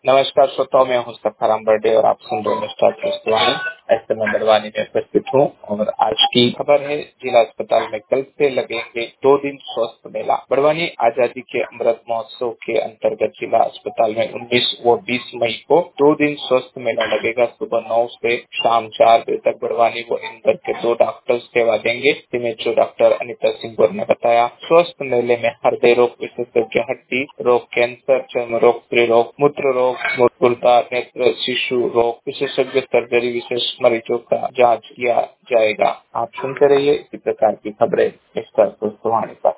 नमस्कार श्रोताओं, मैं हूं सफाराम बर्डे और आप सुन रहे हैं स्टार वाणी। ऐसे में बड़वानी में उपस्थित हूं और आज की खबर है, जिला अस्पताल में कल से लगेंगे 2 दिन स्वस्थ मेला। बड़वानी आजादी के अमृत महोत्सव के अंतर्गत जिला अस्पताल में 19 व 20 मई को 2 दिन स्वस्थ मेला लगेगा। सुबह 9 से शाम 4 बजे तक बड़वानी व इंदौर के 2 डॉक्टर सेवा देंगे। सीएमएचओ डॉक्टर अनिता सिंह गौर ने बताया, स्वस्थ मेले में हृदय रोग विशेषज्ञ, हड्डी रोग, कैंसर, चर्म रोग, स्त्री रोग, मूत्र रोग, मूत्रता, नेत्र, शिशु रोग विशेषज्ञ, सर्जरी विशेष मरीजों का जांच किया जाएगा। आप सुनते रहिए इसी प्रकार की खबरें स्टार वाणी पर।